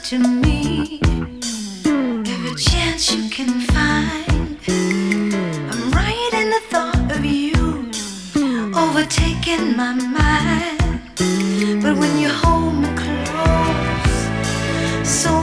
to me. Every chance you can find, I'm right in the thought of you, overtaking my mind. But when you hold me close, so